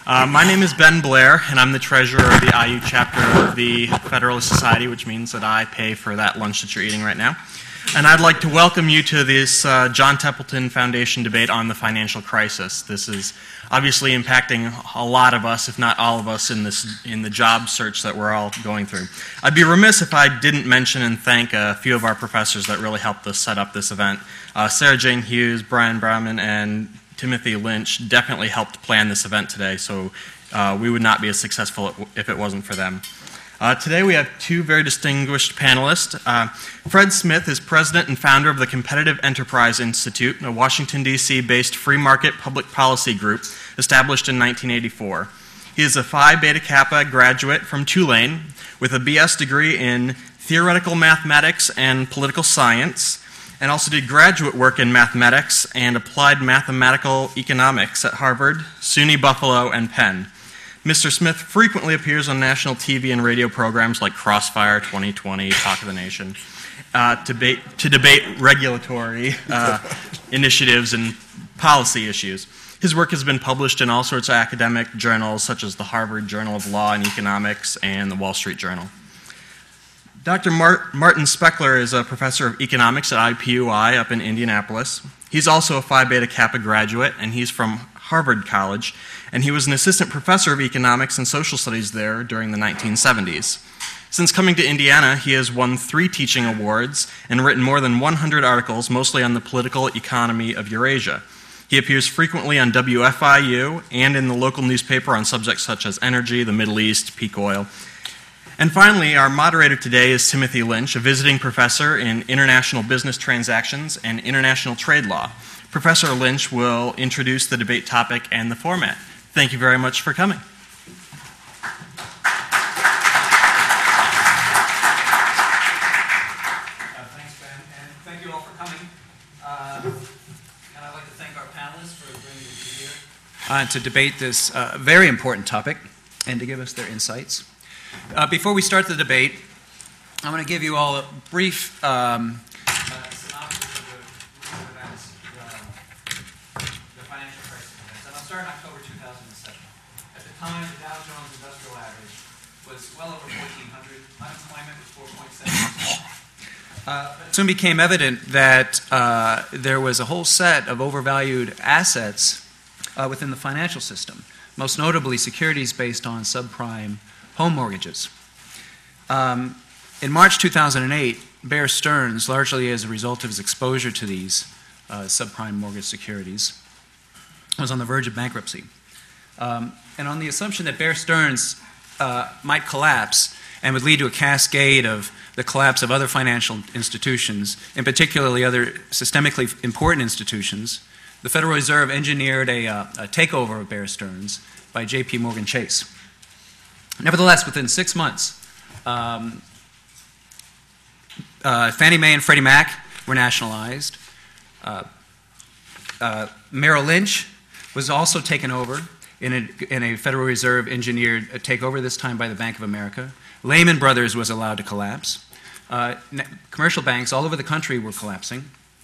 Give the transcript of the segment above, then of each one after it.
My name is Ben Blair, and I'm the treasurer of the IU chapter of the Federalist Society, which means that I pay for that lunch that you're eating right now. And I'd like to welcome you to this John Templeton Foundation debate on the financial crisis. This is obviously impacting a lot of us, if not all of us, in the job search that we're all going through. I'd be remiss if I didn't mention and thank a few of our professors that really helped us set up this event. Sarah Jane Hughes, Brian Brauman, and Timothy Lynch definitely helped plan this event today, so we would not be as successful if it wasn't for them. Today we have two very distinguished panelists. Fred Smith is president and founder of the Competitive Enterprise Institute, a Washington, D.C. based free market public policy group established in 1984. He is a Phi Beta Kappa graduate from Tulane with a BS degree in theoretical mathematics and political science, and also did graduate work in mathematics and applied mathematical economics at Harvard, SUNY Buffalo, and Penn. Mr. Smith frequently appears on national TV and radio programs like Crossfire, 2020, Talk of the Nation, to debate regulatory initiatives and policy issues. His work has been published in all sorts of academic journals, such as the Harvard Journal of Law and Economics and the Wall Street Journal. Dr. Martin Speckler is a professor of economics at IPUI up in Indianapolis. He's also a Phi Beta Kappa graduate, and he's from Harvard College, and he was an assistant professor of economics and social studies there during the 1970s. Since coming to Indiana, he has won 3 teaching awards and written more than 100 articles, mostly on the political economy of Eurasia. He appears frequently on WFIU and in the local newspaper on subjects such as energy, the Middle East, peak oil. And finally, our moderator today is Timothy Lynch, a visiting professor in international business transactions and international trade law. Professor Lynch will introduce the debate topic and the format. Thank you very much for coming. Thanks, Ben, and thank you all for coming. And I'd like to thank our panelists for bringing me here to debate this very important topic and to give us their insights. Before we start the debate, I'm going to give you all a brief synopsis of the events, the financial crisis events. And I'll start in October 2007. At the time, the Dow Jones Industrial Average was well over 1,400. Unemployment was 4.7%. It soon became evident that there was a whole set of overvalued assets within the financial system, most notably securities based on subprime home mortgages. In March 2008, Bear Stearns, largely as a result of his exposure to these subprime mortgage securities, was on the verge of bankruptcy. And on the assumption that Bear Stearns might collapse and would lead to a cascade of the collapse of other financial institutions, and particularly other systemically important institutions, the Federal Reserve engineered a takeover of Bear Stearns by J.P. Morgan Chase. Nevertheless, within 6 months, Fannie Mae and Freddie Mac were nationalized. Merrill Lynch was also taken over in a Federal Reserve engineered takeover, this time by the Bank of America. Lehman Brothers was allowed to collapse. Commercial banks all over the country were collapsing.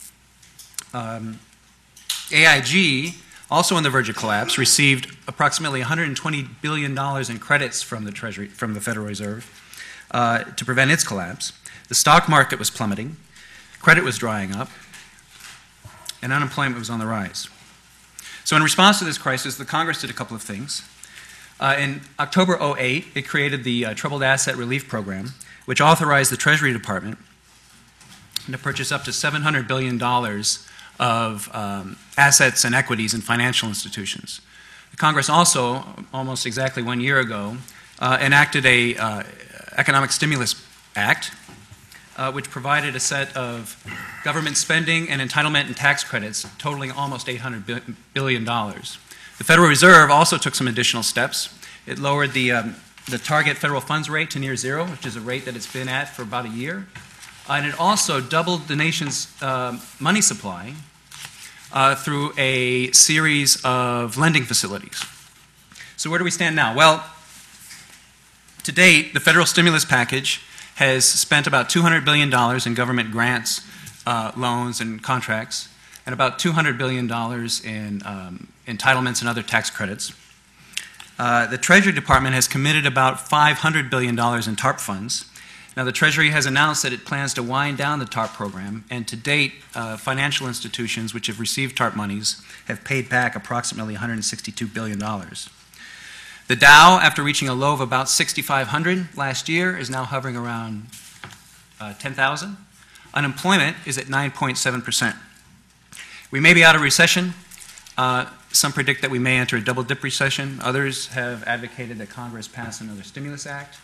AIG, also on the verge of collapse, received approximately $120 billion in credits from the Treasury, from the Federal Reserve, to prevent its collapse. The stock market was plummeting, credit was drying up, and unemployment was on the rise. So in response to this crisis, the Congress did a couple of things. In October 2008, it created the Troubled Asset Relief Program, which authorized the Treasury Department to purchase up to $700 billion of assets and equities in financial institutions. The Congress also, almost exactly 1 year ago, enacted a Economic Stimulus Act, which provided a set of government spending and entitlement and tax credits totaling almost $800 billion. The Federal Reserve also took some additional steps. It lowered the target federal funds rate to near zero, which is a rate that it's been at for about a year. And it also doubled the nation's money supply through a series of lending facilities. So where do we stand now? Well, to date, the federal stimulus package has spent about $200 billion in government grants, loans, and contracts, and about $200 billion in entitlements and other tax credits. The Treasury Department has committed about $500 billion in TARP funds. Now, the Treasury has announced that it plans to wind down the TARP program, and to date, financial institutions which have received TARP monies have paid back approximately $162 billion. The Dow, after reaching a low of about 6,500 last year, is now hovering around 10,000. Unemployment is at 9.7%. We may be out of recession. Some predict that we may enter a double-dip recession. Others have advocated that Congress pass another stimulus act.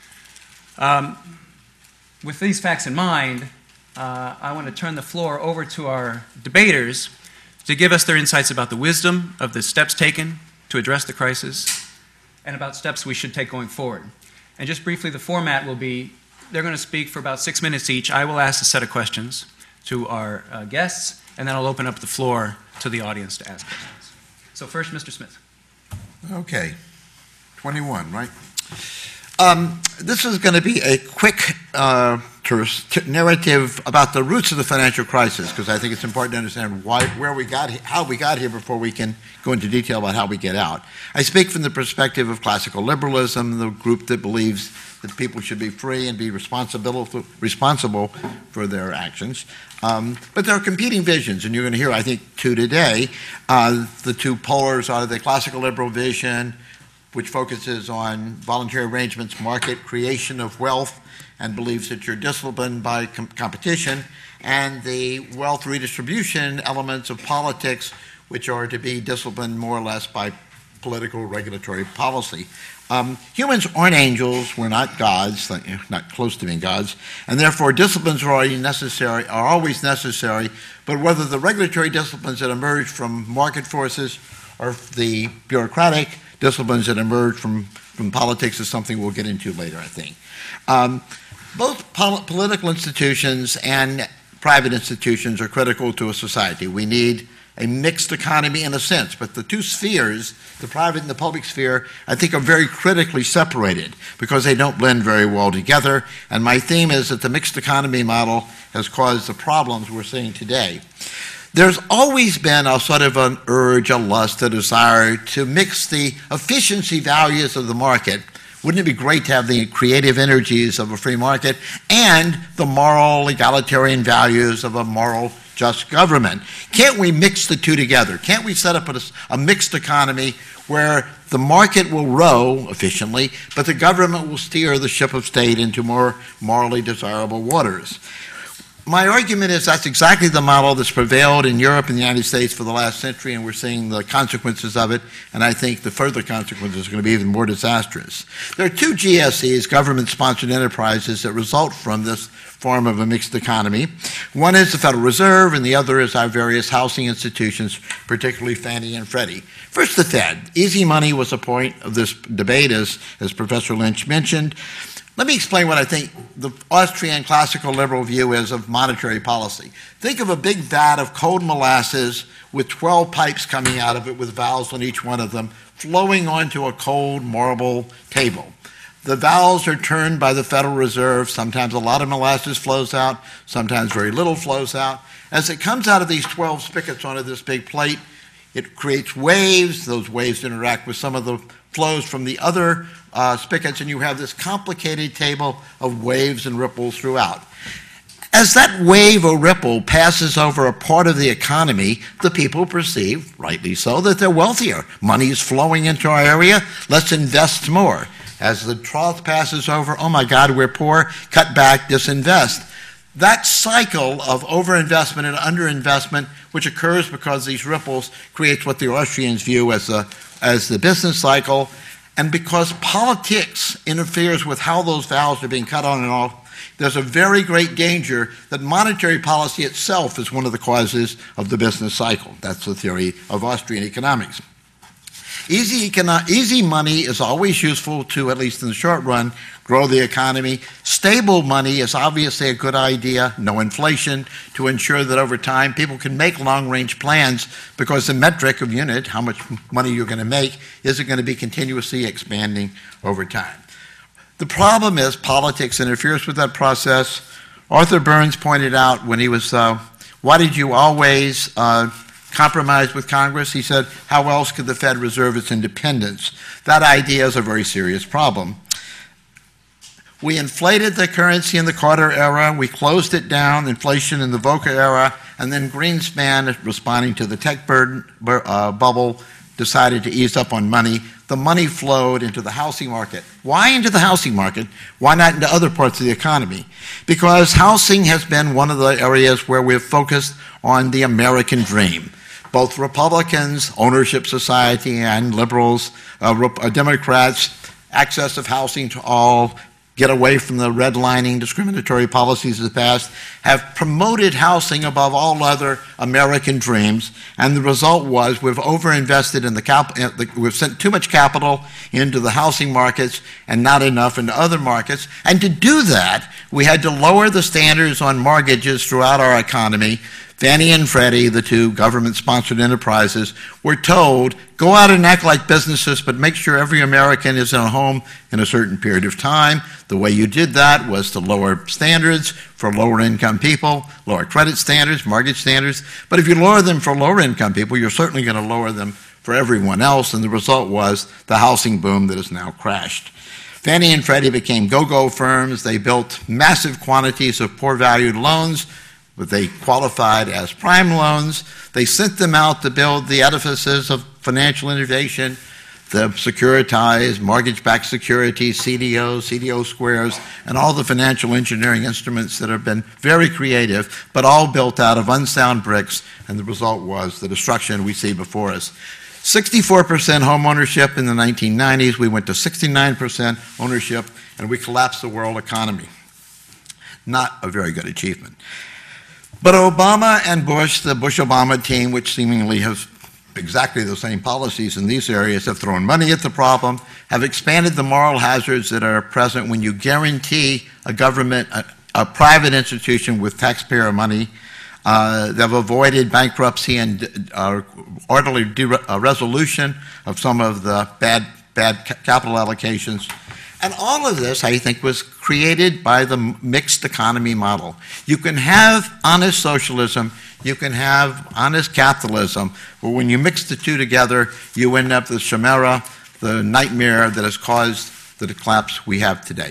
With these facts in mind, I want to turn the floor over to our debaters to give us their insights about the wisdom of the steps taken to address the crisis and about steps we should take going forward. And just briefly, the format will be, they're going to speak for about 6 minutes each. I will ask a set of questions to our guests, and then I'll open up the floor to the audience to ask questions. So first, Mr. Smith. Okay, 21, right? This is going to be a quick narrative about the roots of the financial crisis, because I think it's important to understand how we got here before we can go into detail about how we get out. I speak from the perspective of classical liberalism, the group that believes that people should be free and be responsible for their actions. But there are competing visions, and you're going to hear, I think, two today. The two polars are the classical liberal vision, which focuses on voluntary arrangements, market creation of wealth, and believes that you're disciplined by competition, and the wealth redistribution elements of politics, which are to be disciplined more or less by political regulatory policy. Humans aren't angels, we're not gods, not close to being gods, and therefore disciplines are always necessary, but whether the regulatory disciplines that emerge from market forces or the bureaucratic disciplines that emerge from politics is something we'll get into later, I think. Both political institutions and private institutions are critical to a society. We need a mixed economy in a sense, but the two spheres, the private and the public sphere, I think are very critically separated because they don't blend very well together. And my theme is that the mixed economy model has caused the problems we're seeing today. There's always been a sort of an urge, a lust, a desire to mix the efficiency values of the market. Wouldn't it be great to have the creative energies of a free market and the moral, egalitarian values of a moral, just government? Can't we mix the two together? Can't we set up a mixed economy where the market will row efficiently, but the government will steer the ship of state into more morally desirable waters? My argument is that's exactly the model that's prevailed in Europe and the United States for the last century, and we're seeing the consequences of it, and I think the further consequences are going to be even more disastrous. There are two GSEs, government-sponsored enterprises, that result from this form of a mixed economy. One is the Federal Reserve, and the other is our various housing institutions, particularly Fannie and Freddie. First, the Fed. Easy money was the point of this debate, as Professor Lynch mentioned. Let me explain what I think the Austrian classical liberal view is of monetary policy. Think of a big vat of cold molasses with 12 pipes coming out of it with valves on each one of them, flowing onto a cold marble table. The valves are turned by the Federal Reserve. Sometimes a lot of molasses flows out, sometimes very little flows out. As it comes out of these 12 spigots onto this big plate, it creates waves. Those waves interact with some of the flows from the other spigots, and you have this complicated table of waves and ripples throughout. As that wave or ripple passes over a part of the economy, the people perceive, rightly so, that they're wealthier. Money is flowing into our area, let's invest more. As the trough passes over, oh my God, we're poor, cut back, disinvest. That cycle of overinvestment and underinvestment, which occurs because these ripples, creates what the Austrians view as the business cycle, and because politics interferes with how those valves are being cut on and off, there's a very great danger that monetary policy itself is one of the causes of the business cycle. That's the theory of Austrian economics. Easy money is always useful to, at least in the short run, grow the economy. Stable money is obviously a good idea, no inflation, to ensure that over time people can make long-range plans because the metric of unit, how much money you're going to make, isn't going to be continuously expanding over time. The problem is politics interferes with that process. Arthur Burns pointed out when he was, why did you always compromise with Congress. He said, how else could the Fed reserve its independence? That idea is a very serious problem. We inflated the currency in the Carter era. We closed it down, inflation in the Volcker era, and then Greenspan, responding to the tech bubble, decided to ease up on money. The money flowed into the housing market. Why into the housing market? Why not into other parts of the economy? Because housing has been one of the areas where we've focused on the American dream. Both Republicans, ownership society, and liberals, Democrats, access of housing to all, get away from the redlining discriminatory policies of the past, have promoted housing above all other American dreams, and the result was we've overinvested in we've sent too much capital into the housing markets and not enough into other markets. And to do that, we had to lower the standards on mortgages throughout our economy. Fannie and Freddie, the two government-sponsored enterprises, were told, go out and act like businesses, but make sure every American is in a home in a certain period of time. The way you did that was to lower standards for lower-income people, lower credit standards, mortgage standards. But if you lower them for lower-income people, you're certainly going to lower them for everyone else, and the result was the housing boom that has now crashed. Fannie and Freddie became go-go firms. They built massive quantities of poor-valued loans, but they qualified as prime loans. They sent them out to build the edifices of financial innovation, the securitized, mortgage-backed securities, CDOs, CDO squares, and all the financial engineering instruments that have been very creative, but all built out of unsound bricks, and the result was the destruction we see before us. 64% home ownership in the 1990s. We went to 69% ownership, and we collapsed the world economy. Not a very good achievement. But Obama and Bush, the Bush-Obama team, which seemingly has exactly the same policies in these areas, have thrown money at the problem, have expanded the moral hazards that are present when you guarantee a government, a private institution with taxpayer money. They've avoided bankruptcy and orderly resolution of some of the bad capital allocations. And all of this, I think, was created by the mixed economy model. You can have honest socialism, you can have honest capitalism, but when you mix the two together, you end up with the chimera, the nightmare that has caused the collapse we have today.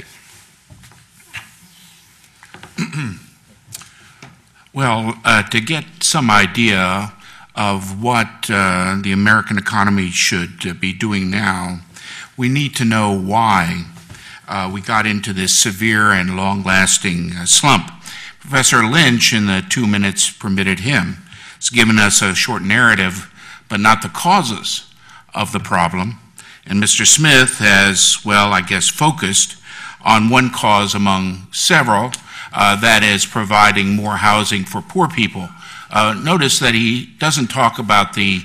Well, to get some idea of what the American economy should be doing now, we need to know why we got into this severe and long-lasting slump. Professor Lynch, in the 2 minutes permitted him, has given us a short narrative, but not the causes of the problem. And Mr. Smith has, well, I guess, focused on one cause among several, that is providing more housing for poor people. Notice that he doesn't talk about the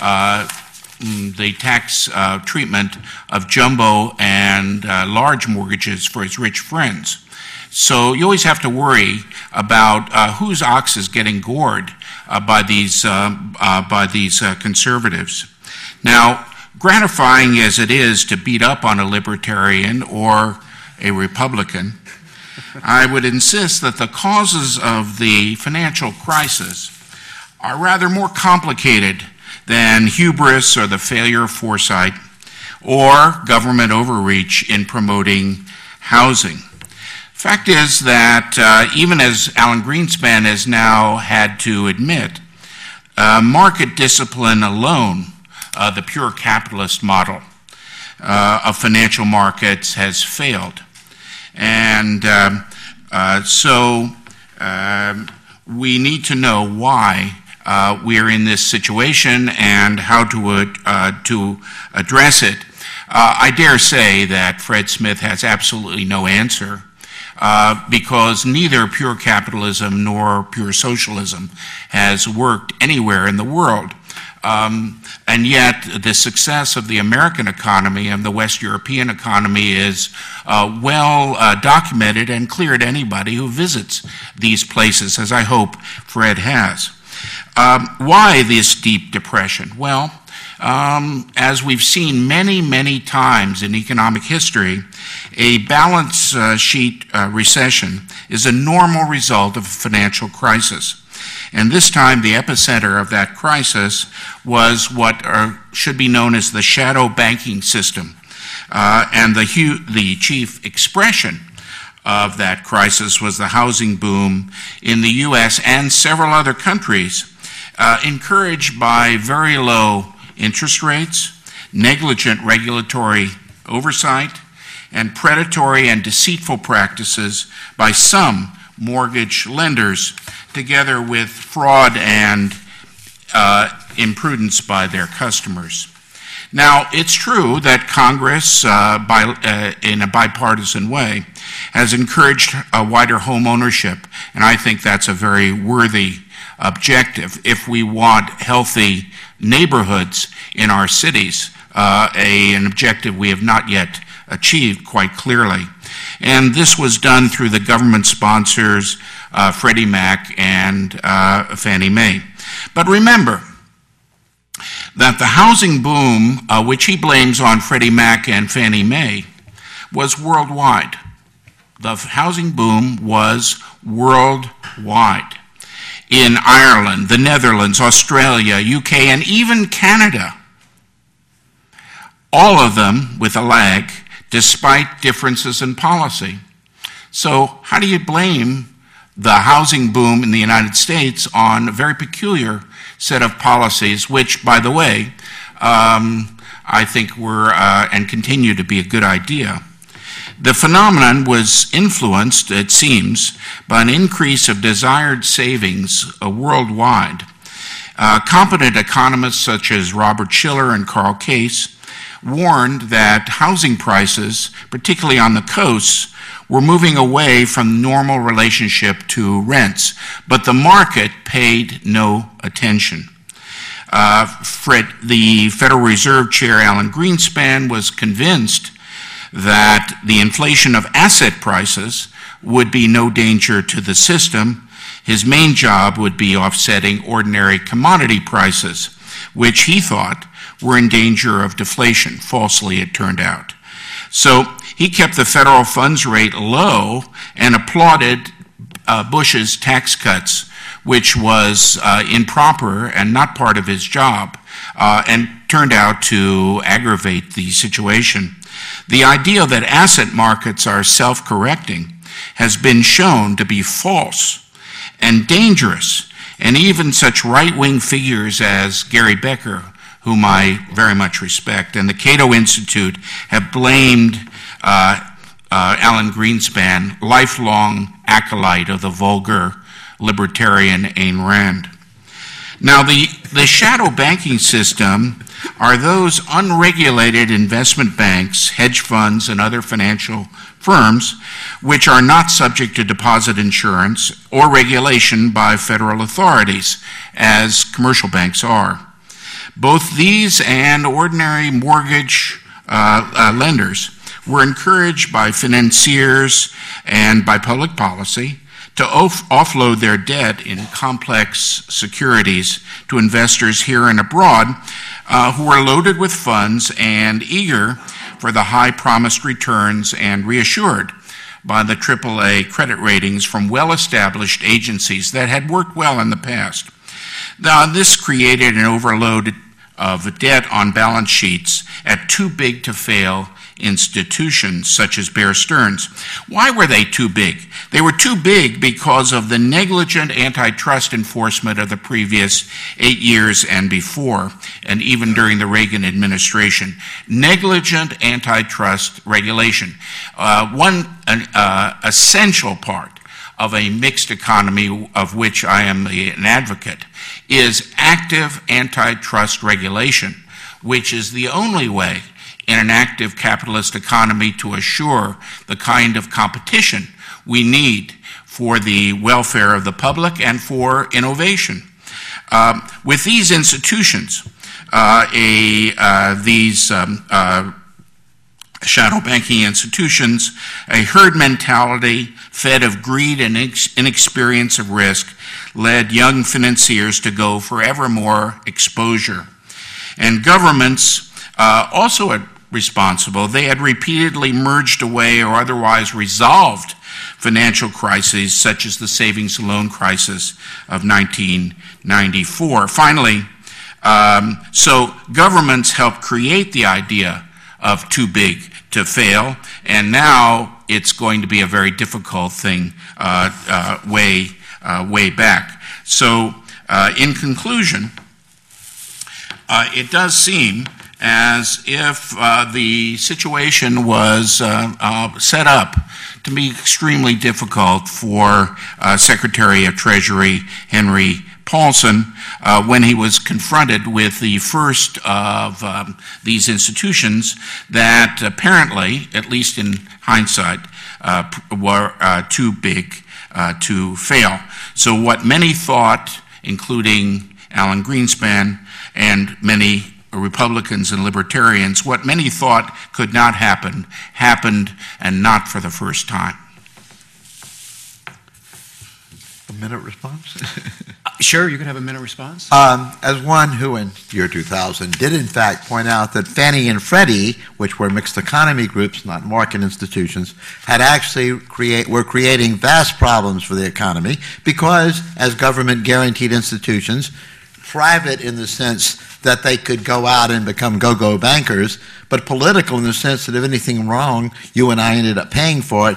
tax treatment of jumbo and large mortgages for his rich friends. So you always have to worry about whose ox is getting gored by these conservatives. Now, gratifying as it is to beat up on a libertarian or a Republican, I would insist that the causes of the financial crisis are rather more complicated than hubris or the failure of foresight or government overreach in promoting housing. Fact is that even as Alan Greenspan has now had to admit, market discipline alone, the pure capitalist model of financial markets, has failed. And so we need to know why we are in this situation and how to address it. I dare say that Fred Smith has absolutely no answer, because neither pure capitalism nor pure socialism has worked anywhere in the world. And yet the success of the American economy and the West European economy is well documented and clear to anybody who visits these places, as I hope Fred has. Why this deep depression? Well, as we've seen many, many times in economic history, a balance sheet recession is a normal result of a financial crisis. And this time, the epicenter of that crisis was what should be known as the shadow banking system. And the chief expression of that crisis was the housing boom in the U.S. and several other countries, encouraged by very low interest rates, negligent regulatory oversight, and predatory and deceitful practices by some mortgage lenders, together with fraud and imprudence by their customers. Now, it's true that Congress, in a bipartisan way, has encouraged a wider home ownership, and I think that's a very worthy objective if we want healthy neighborhoods in our cities, an objective we have not yet achieved quite clearly. And this was done through the government sponsors, Freddie Mac and Fannie Mae. But remember that the housing boom, which he blames on Freddie Mac and Fannie Mae, was worldwide. The housing boom was worldwide. In Ireland, the Netherlands, Australia, UK, and even Canada. All of them with a lag, despite differences in policy. So how do you blame the housing boom in the United States on a very peculiar set of policies, which, by the way, I think were and continue to be a good idea? The phenomenon was influenced, it seems, by an increase of desired savings worldwide. Competent economists such as Robert Shiller and Carl Case warned that housing prices, particularly on the coasts, were moving away from normal relationship to rents, but the market paid no attention. The Federal Reserve Chair Alan Greenspan was convinced that the inflation of asset prices would be no danger to the system. His main job would be offsetting ordinary commodity prices, which he thought were in danger of deflation. Falsely, it turned out. So he kept the federal funds rate low and applauded Bush's tax cuts, which was improper and not part of his job, and turned out to aggravate the situation. The idea that asset markets are self-correcting has been shown to be false and dangerous, and even such right-wing figures as Gary Becker, whom I very much respect, and the Cato Institute have blamed Alan Greenspan, lifelong acolyte of the vulgar libertarian Ayn Rand. Now, the shadow banking system are those unregulated investment banks, hedge funds, and other financial firms which are not subject to deposit insurance or regulation by federal authorities, as commercial banks are. Both these and ordinary mortgage lenders were encouraged by financiers and by public policy to offload their debt in complex securities to investors here and abroad who were loaded with funds and eager for the high promised returns and reassured by the AAA credit ratings from well-established agencies that had worked well in the past. Now, this created an overload of debt on balance sheets at too big to fail institutions such as Bear Stearns. Why were they too big? They were too big because of the negligent antitrust enforcement of the previous 8 years and before, and even during the Reagan administration. Negligent antitrust regulation. One essential part of a mixed economy, of which I am an advocate, is active antitrust regulation, which is the only way in an active capitalist economy to assure the kind of competition we need for the welfare of the public and for innovation. With these institutions, these shadow banking institutions, a herd mentality fed of greed and inexperience of risk led young financiers to go for ever more exposure. And governments also responsible. They had repeatedly merged away or otherwise resolved financial crises such as the savings and loan crisis of 1994. Finally, so governments helped create the idea of too big to fail, and now it's going to be a very difficult thing way back. So in conclusion, it does seem as if the situation was set up to be extremely difficult for Secretary of Treasury Henry Paulson when he was confronted with the first of these institutions that apparently, at least in hindsight, were too big to fail. So what many thought, including Alan Greenspan and many Republicans and libertarians, what many thought could not happen, happened, and not for the first time. A minute response? Sure, you can have a minute response. As one who in year 2000 did in fact point out that Fannie and Freddie, which were mixed economy groups, not market institutions, had actually were creating vast problems for the economy because, as government guaranteed institutions, private in the sense that they could go out and become go-go bankers, but political in the sense that if anything wrong, you and I ended up paying for it.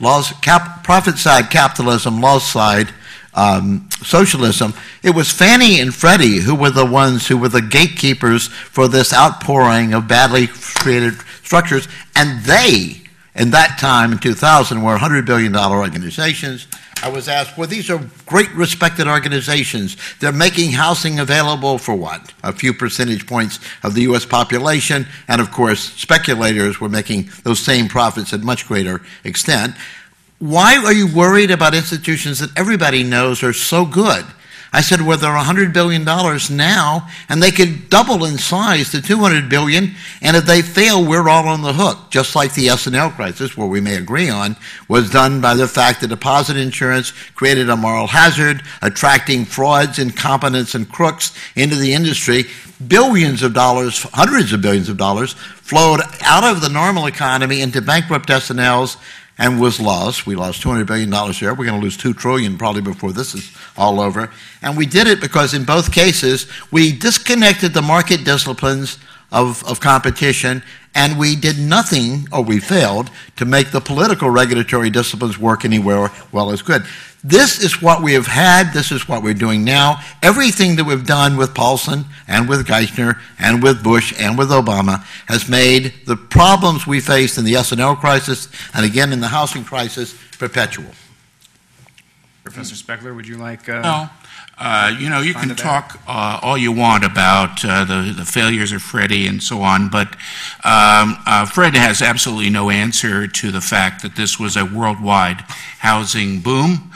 Profit side capitalism, loss side socialism. It was Fannie and Freddie who were the ones who were the gatekeepers for this outpouring of badly created structures, and they, in that time in 2000, were $100 billion organizations. I was asked, well, these are great respected organizations. They're making housing available for what? A few percentage points of the U.S. population, and of course, speculators were making those same profits at much greater extent. Why are you worried about institutions that everybody knows are so good? I said, well, they're $100 billion now, and they could double in size to $200 billion, and if they fail, we're all on the hook, just like the S&L crisis, where we may agree on, was done by the fact that deposit insurance created a moral hazard, attracting frauds, incompetents, and crooks into the industry. Billions of dollars, hundreds of billions of dollars, flowed out of the normal economy into bankrupt S&Ls, and was lost. We lost $200 billion there. We're going to lose $2 trillion probably before this is all over. And we did it because in both cases, we disconnected the market disciplines of competition, and we did nothing, or we failed, to make the political regulatory disciplines work anywhere well as good. This is what we have had. This is what we're doing now. Everything that we've done with Paulson and with Geithner and with Bush and with Obama has made the problems we faced in the S&L crisis and again in the housing crisis perpetual. Professor Speckler, would you like... No. You can talk all you want about the failures of Freddie and so on, but Fred has absolutely no answer to the fact that this was a worldwide housing boom.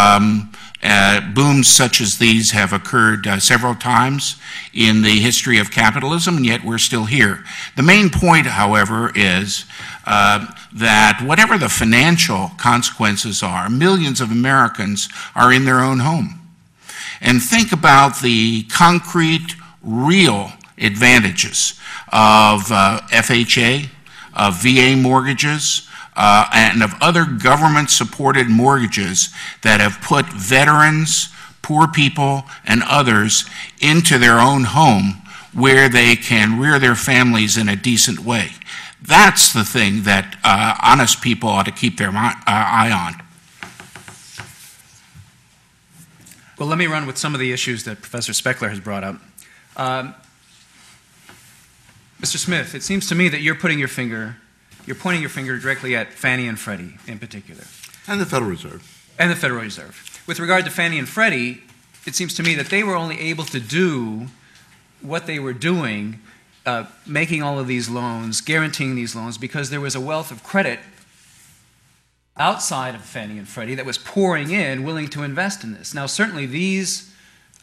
Booms such as these have occurred several times in the history of capitalism, and yet we're still here. The main point, however, is that whatever the financial consequences are, millions of Americans are in their own home. And think about the concrete, real advantages of FHA, of VA mortgages, and of other government-supported mortgages that have put veterans, poor people, and others into their own home where they can rear their families in a decent way. That's the thing that honest people ought to keep their eye on. Well, let me run with some of the issues that Professor Speckler has brought up. Mr. Smith, it seems to me that you're pointing your finger directly at Fannie and Freddie in particular. And the Federal Reserve. And the Federal Reserve. With regard to Fannie and Freddie, it seems to me that they were only able to do what they were doing, making all of these loans, guaranteeing these loans, because there was a wealth of credit outside of Fannie and Freddie that was pouring in, willing to invest in this. Now, certainly these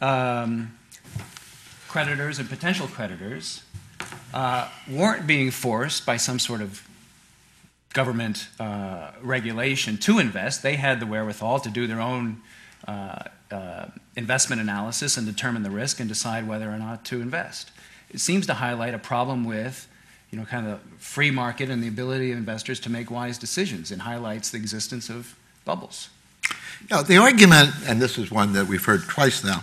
creditors and potential creditors weren't being forced by some sort of government regulation to invest. They had the wherewithal to do their own investment analysis and determine the risk and decide whether or not to invest. It seems to highlight a problem with kind of free market and the ability of investors to make wise decisions, and highlights the existence of bubbles. No, the argument, and this is one that we've heard twice now,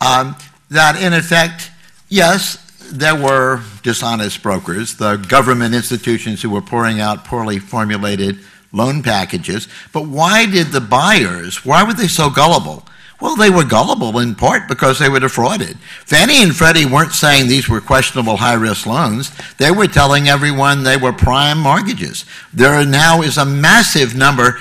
that in effect, yes, there were dishonest brokers, the government institutions who were pouring out poorly formulated loan packages, but why did the buyers, why were they so gullible? Well, they were gullible in part because they were defrauded. Fannie and Freddie weren't saying these were questionable high-risk loans. They were telling everyone they were prime mortgages. There now is a massive number.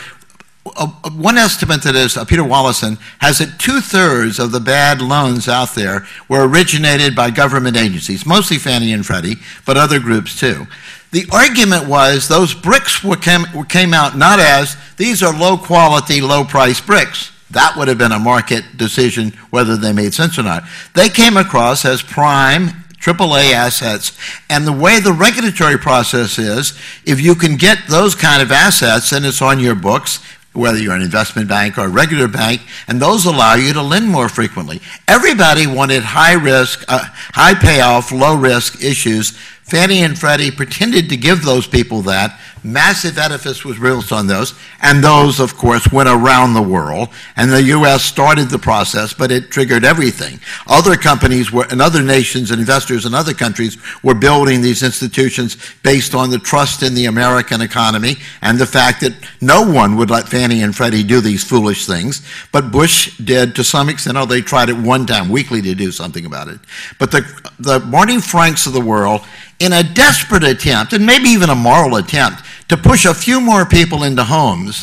One estimate that is, Peter Wallison, has that 2/3 of the bad loans out there were originated by government agencies, mostly Fannie and Freddie, but other groups too. The argument was those bricks came out not as, these are low-quality, low-price bricks. That would have been a market decision whether they made sense or not. They came across as prime AAA assets, and the way the regulatory process is, if you can get those kind of assets and it's on your books, whether you're an investment bank or a regular bank, and those allow you to lend more frequently. Everybody wanted high risk, high payoff, low risk issues. Fannie and Freddie pretended to give those people that. Massive edifice was built on those, and those, of course, went around the world, and the U.S. started the process, but it triggered everything. Other companies were, and other nations and investors in other countries were building these institutions based on the trust in the American economy and the fact that no one would let Fannie and Freddie do these foolish things, but Bush did to some extent. Oh, they tried it one time weekly to do something about it. But the Barney Franks of the world, in a desperate attempt, and maybe even a moral attempt, to push a few more people into homes,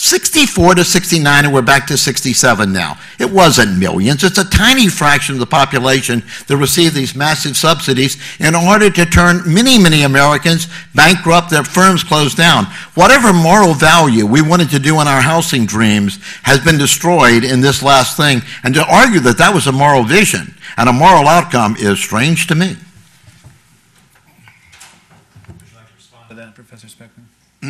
64 to 69, and we're back to 67 now. It wasn't millions. It's a tiny fraction of the population that received these massive subsidies in order to turn many, many Americans bankrupt, their firms closed down. Whatever moral value we wanted to do in our housing dreams has been destroyed in this last thing, and to argue that that was a moral vision and a moral outcome is strange to me. To that, Professor Speckman?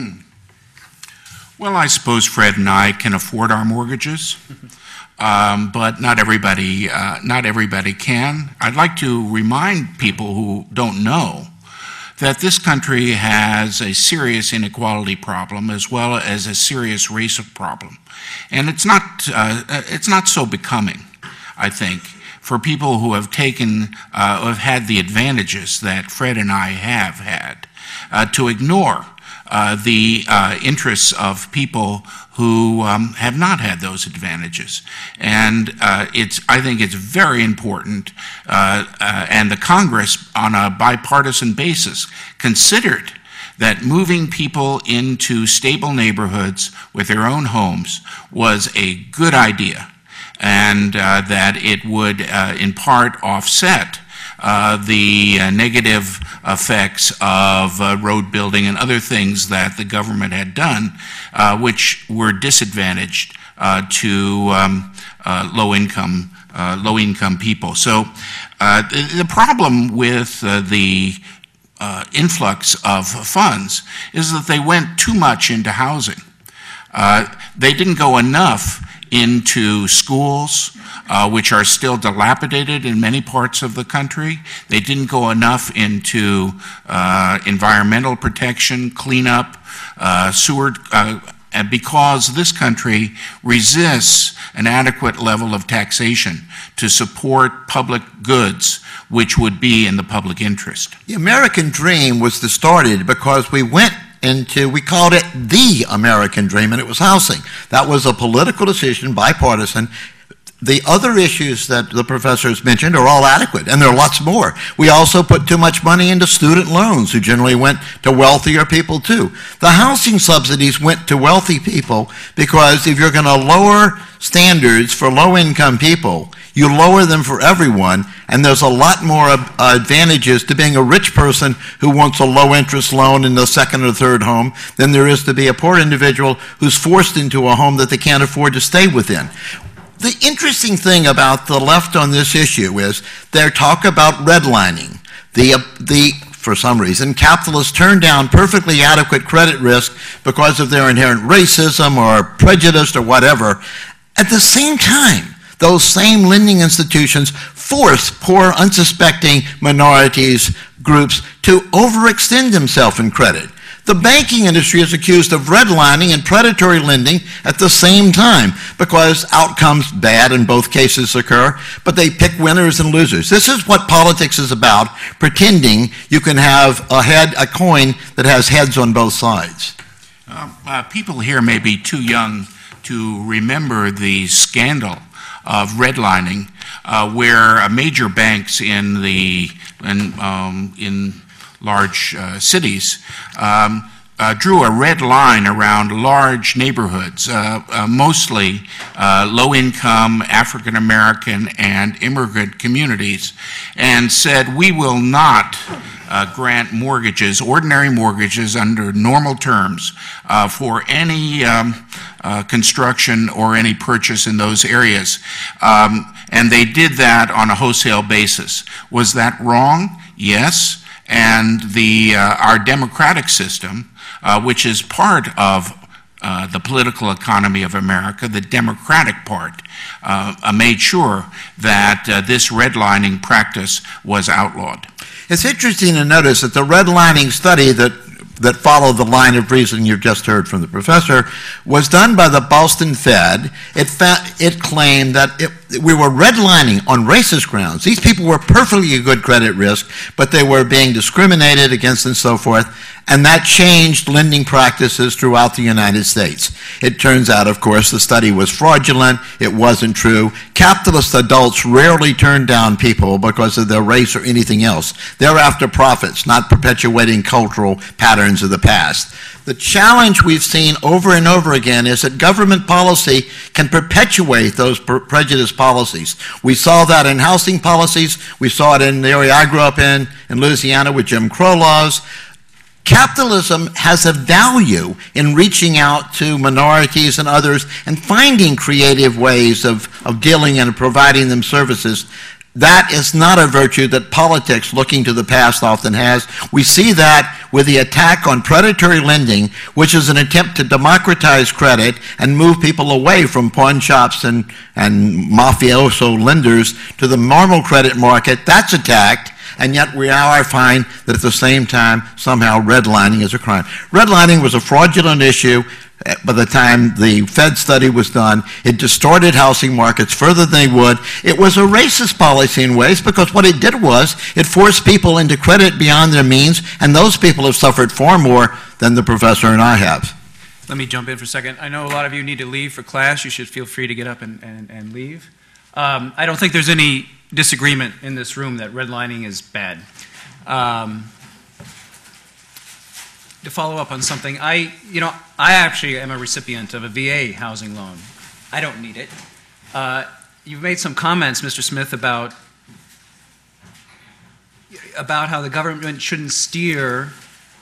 Well, I suppose Fred and I can afford our mortgages, but not everybody can. I'd like to remind people who don't know that this country has a serious inequality problem as well as a serious race problem, and it's not so becoming, I think, for people who have had the advantages that Fred and I have had, to ignore the interests of people who have not had those advantages. And I think it's very important, and the Congress, on a bipartisan basis, considered that moving people into stable neighborhoods with their own homes was a good idea, and that it would, in part, offset the negative effects of road building and other things that the government had done, which were disadvantaged to low-income people. So the problem with the influx of funds is that they went too much into housing. They didn't go enough into schools, which are still dilapidated in many parts of the country. They didn't go enough into environmental protection, cleanup, sewer, because this country resists an adequate level of taxation to support public goods, which would be in the public interest. The American dream was started because we called it the American dream, and it was housing. That was a political decision, bipartisan. The other issues that the professors mentioned are all adequate, and there are lots more. We also put too much money into student loans, who generally went to wealthier people too. The housing subsidies went to wealthy people because if you're going to lower standards for low-income people, you lower them for everyone, and there's a lot more advantages to being a rich person who wants a low-interest loan in the second or third home than there is to be a poor individual who's forced into a home that they can't afford to stay within. The interesting thing about the left on this issue is their talk about redlining. For some reason, capitalists turn down perfectly adequate credit risk because of their inherent racism or prejudice or whatever. At the same time, those same lending institutions force poor, unsuspecting minorities, groups to overextend themselves in credit. The banking industry is accused of redlining and predatory lending at the same time because outcomes bad in both cases occur, but they pick winners and losers. This is what politics is about, pretending you can have a coin that has heads on both sides. People here may be too young to remember the scandal of redlining, where major banks in large cities drew a red line around large neighborhoods, mostly low-income African American and immigrant communities, and said, we will not grant mortgages, ordinary mortgages under normal terms for any construction or any purchase in those areas. And they did that on a wholesale basis. Was that wrong? Yes. And our democratic system, which is part of the political economy of America, the democratic part, made sure that this redlining practice was outlawed. It's interesting to notice that the redlining study that followed the line of reasoning you've just heard from the professor was done by the Boston Fed. It claimed that we were redlining on racist grounds. These people were perfectly a good credit risk, but they were being discriminated against and so forth, and that changed lending practices throughout the United States. It turns out, of course, the study was fraudulent. It wasn't true. Capitalist adults rarely turn down people because of their race or anything else. They're after profits, not perpetuating cultural patterns of the past. The challenge we've seen over and over again is that government policy can perpetuate those prejudiced policies. We saw that in housing policies. We saw it in the area I grew up in Louisiana, with Jim Crow laws. Capitalism has a value in reaching out to minorities and others and finding creative ways of dealing and providing them services. That is not a virtue that politics, looking to the past, often has. We see that with the attack on predatory lending, which is an attempt to democratize credit and move people away from pawn shops and mafioso lenders to the normal credit market. That's attacked, and yet we now find that at the same time, somehow redlining is a crime. Redlining was a fraudulent issue. By the time the Fed study was done, it distorted housing markets further than they would. It was a racist policy in ways, because what it did was it forced people into credit beyond their means, and those people have suffered far more than the professor and I have. Let me jump in for a second. I know a lot of you need to leave for class. You should feel free to get up and leave. I don't think there's any disagreement in this room that redlining is bad. To follow up on something, I actually am a recipient of a VA housing loan. I don't need it. You've made some comments, Mr. Smith, about how the government shouldn't steer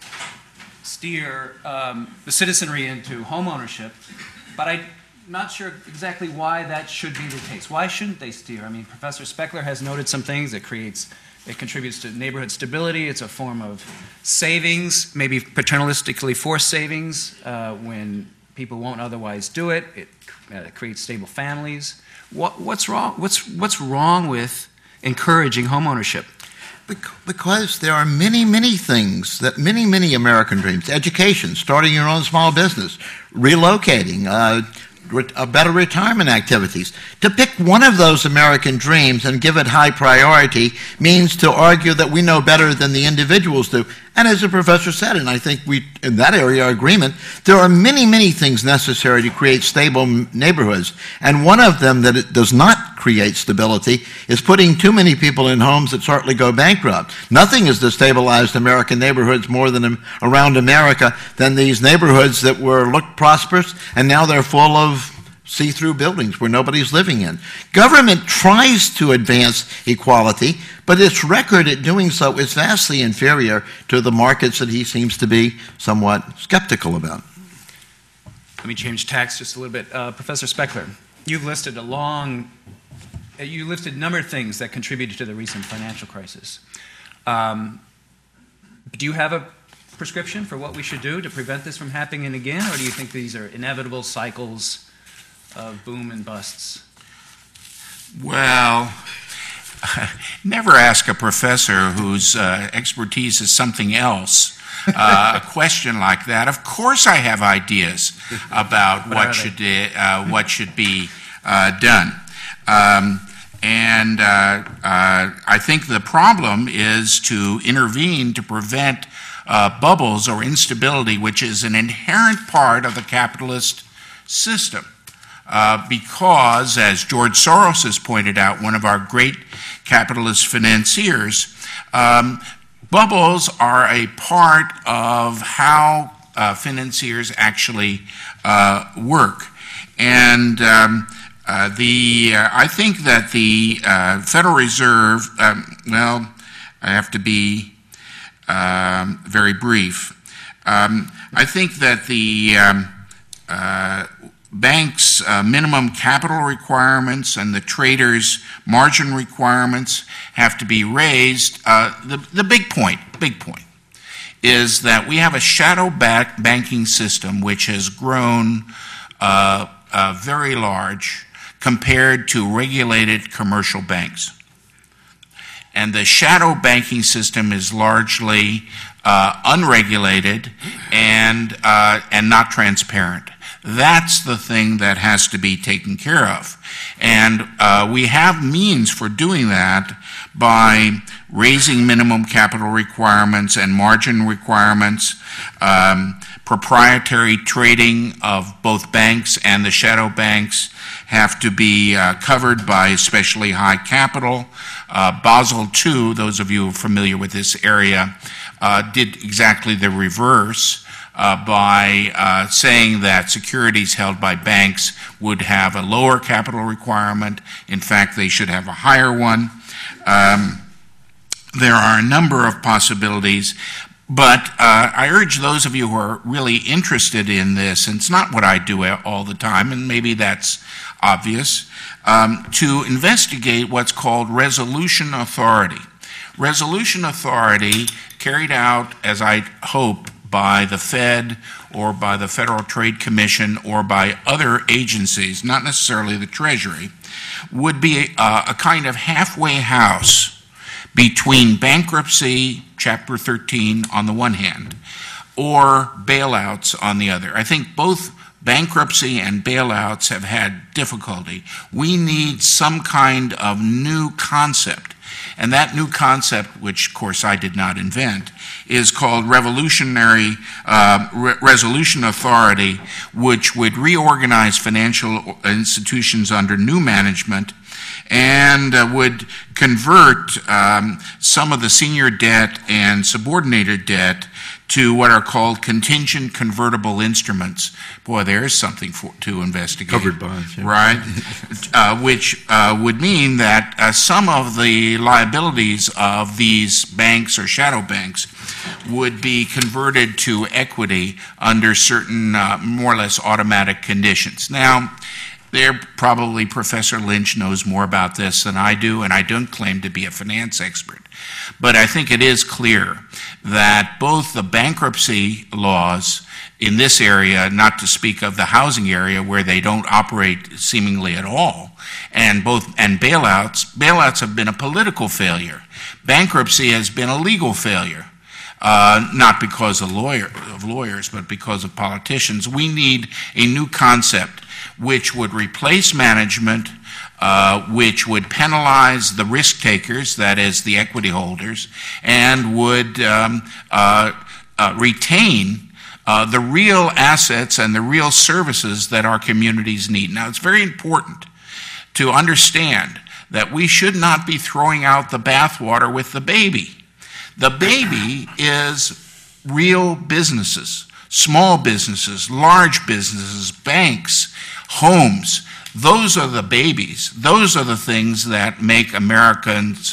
the citizenry into home ownership, but I'm not sure exactly why that should be the case. Why shouldn't they steer? I mean, Professor Speckler has noted some things. It contributes to neighborhood stability. It's a form of savings, maybe paternalistically forced savings when people won't otherwise do it. It creates stable families. What's wrong? What's wrong with encouraging homeownership? Because there are many, many things that many American dreams: education, starting your own small business, relocating, better retirement activities. To pick one of those American dreams and give it high priority means to argue that we know better than the individuals do. And as the professor said, and I think we, in that area, are agreement, there are many things necessary to create stable neighborhoods. And one of them that it does not create stability is putting too many people in homes that shortly go bankrupt. Nothing has destabilized American neighborhoods more than around America than these neighborhoods that looked prosperous, and now they're full of see-through buildings where nobody's living in. Government tries to advance equality, but its record at doing so is vastly inferior to the markets that he seems to be somewhat skeptical about. Let me change tacks just a little bit. Professor Speckler, you've listed a number of things that contributed to the recent financial crisis. Do you have a prescription for what we should do to prevent this from happening again, or do you think these are inevitable cycles of boom and busts? Well, Never ask a professor whose expertise is something else a question like that. Of course I have ideas about what should be done. I think the problem is to intervene to prevent bubbles or instability, which is an inherent part of the capitalist system. Because, as George Soros has pointed out, one of our great capitalist financiers, bubbles are a part of how financiers actually work. And I think that the Federal Reserve, I have to be very brief. I think that the banks' minimum capital requirements and the traders' margin requirements have to be raised. The big point is that we have a shadow banking system which has grown very large compared to regulated commercial banks. And the shadow banking system is largely unregulated and not transparent. That's the thing that has to be taken care of. And we have means for doing that by raising minimum capital requirements and margin requirements, proprietary trading of both banks and the shadow banks have to be covered by especially high capital. Basel II, those of you who are familiar with this area, did exactly the reverse by saying that securities held by banks would have a lower capital requirement. In fact, they should have a higher one. There are a number of possibilities, but I urge those of you who are really interested in this, and it's not what I do all the time, and maybe that's obvious, to investigate what's called resolution authority. Resolution authority, carried out, as I hope, by the Fed or by the Federal Trade Commission or by other agencies, not necessarily the Treasury, would be a kind of halfway house between bankruptcy, Chapter 13 on the one hand, or bailouts on the other. I think both bankruptcy and bailouts have had difficulty. We need some kind of new concept. And that new concept, which of course I did not invent, is called resolution authority, which would reorganize financial institutions under new management and would convert some of the senior debt and subordinated debt to what are called contingent convertible instruments. Boy, there is something to investigate. Covered bonds. Yeah. Right? Which would mean that some of the liabilities of these banks or shadow banks would be converted to equity under certain more or less automatic conditions. Now, probably Professor Lynch knows more about this than I do, and I don't claim to be a finance expert. But I think it is clear that both the bankruptcy laws in this area, not to speak of the housing area where they don't operate seemingly at all, and bailouts have been a political failure. Bankruptcy has been a legal failure. Not because of lawyers, but because of politicians. We need a new concept which would replace management, which would penalize the risk takers, that is, the equity holders, and would retain the real assets and the real services that our communities need. Now, it's very important to understand that we should not be throwing out the bathwater with the baby. The baby is real businesses, small businesses, large businesses, banks, homes. Those are the babies. Those are the things that make Americans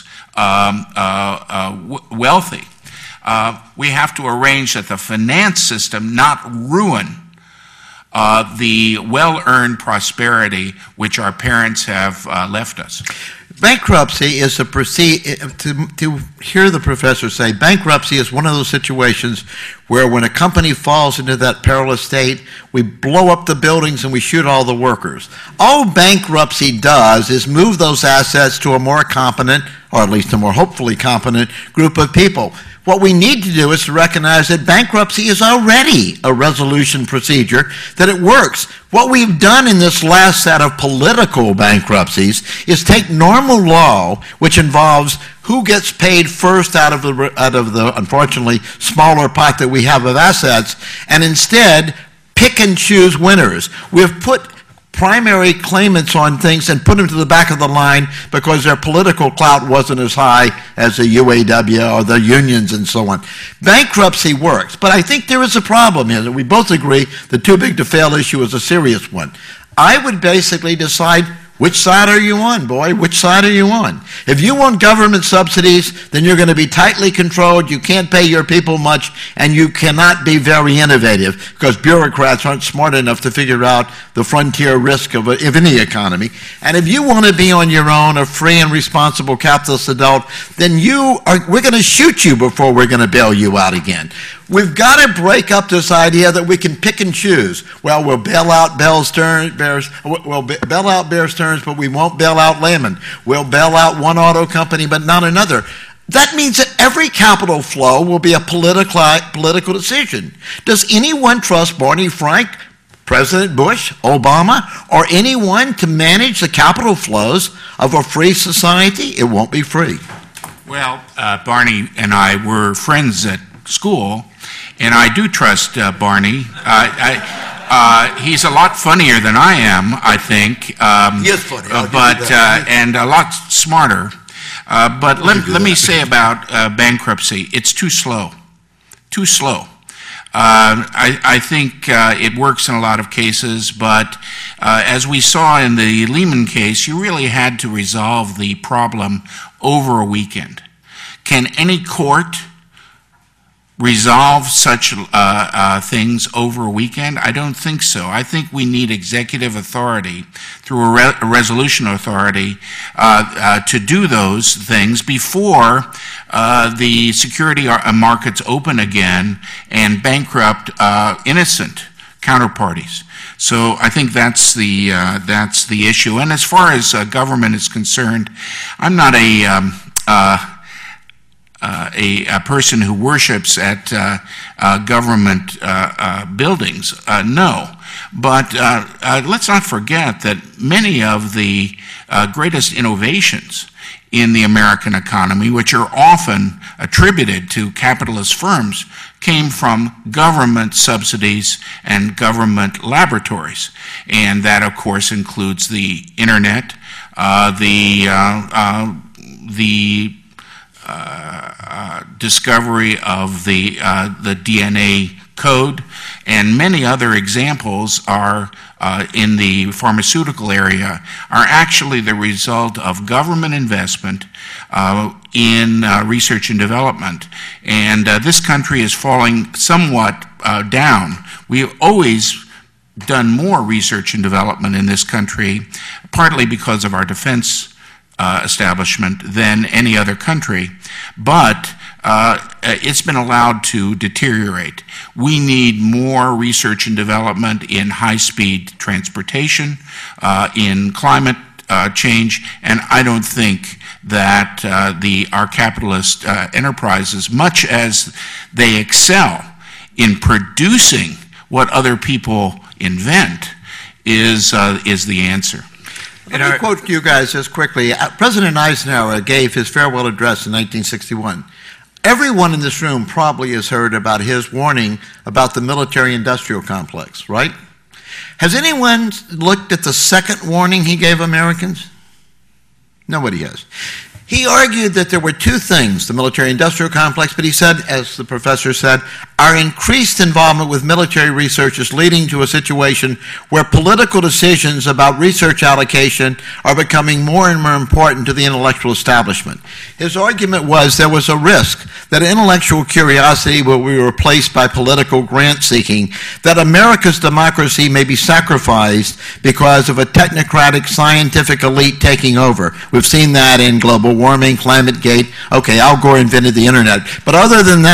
wealthy. We have to arrange that the finance system not ruin the well-earned prosperity which our parents have left us. Bankruptcy is to hear the professor say, bankruptcy is one of those situations where when a company falls into that perilous state, we blow up the buildings and we shoot all the workers. All bankruptcy does is move those assets to a more competent, or at least a more hopefully competent, group of people. What we need to do is to recognize that bankruptcy is already a resolution procedure, that it works. What we've done in this last set of political bankruptcies is take normal law, which involves who gets paid first out of the unfortunately smaller pot that we have of assets, and instead pick and choose winners. We've put primary claimants on things and put them to the back of the line because their political clout wasn't as high as the UAW or the unions and so on. Bankruptcy works, but I think there is a problem here that we both agree the too big to fail issue is a serious one. I would basically decide, which side are you on, boy? Which side are you on? If you want government subsidies, then you're going to be tightly controlled, you can't pay your people much, and you cannot be very innovative because bureaucrats aren't smart enough to figure out the frontier risk of any economy. And if you want to be on your own, a free and responsible capitalist adult, then we're going to shoot you before we're going to bail you out again. We've got to break up this idea that we can pick and choose. Well, we'll bail out Bear Stearns, but we won't bail out Lehman. We'll bail out one auto company, but not another. That means that every capital flow will be a political decision. Does anyone trust Barney Frank, President Bush, Obama, or anyone to manage the capital flows of a free society? It won't be free. Well, Barney and I were friends at school, and I do trust Barney. He's a lot funnier than I am, I think. He is funny. And a lot smarter. But let me say about bankruptcy, it's too slow. Too slow. I think it works in a lot of cases, but as we saw in the Lehman case, you really had to resolve the problem over a weekend. Can any court resolve such things over a weekend? I don't think so. I think we need executive authority through a resolution authority to do those things before the security markets open again and bankrupt innocent counterparties. So I think that's the issue. And as far as government is concerned, I'm not a person who worships at government buildings. No. But let's not forget that many of the greatest innovations in the American economy, which are often attributed to capitalist firms, came from government subsidies and government laboratories. And that, of course, includes the internet, the discovery of the DNA code, and many other examples are in the pharmaceutical area are actually the result of government investment in research and development. And this country is falling somewhat down. We've always done more research and development in this country, partly because of our defense establishment than any other country, but it's been allowed to deteriorate. We need more research and development in high-speed transportation, in climate change, and I don't think that our capitalist enterprises, much as they excel in producing what other people invent, is the answer. Let me quote you guys just quickly. President Eisenhower gave his farewell address in 1961. Everyone in this room probably has heard about his warning about the military-industrial complex, right? Has anyone looked at the second warning he gave Americans? Nobody has. He argued that there were two things, the military-industrial complex, but he said, as the professor said, our increased involvement with military research is leading to a situation where political decisions about research allocation are becoming more and more important to the intellectual establishment. His argument was there was a risk that intellectual curiosity will be replaced by political grant-seeking, that America's democracy may be sacrificed because of a technocratic scientific elite taking over. We've seen that in global warming, climate gate. Okay, Al Gore invented the internet. But other than that,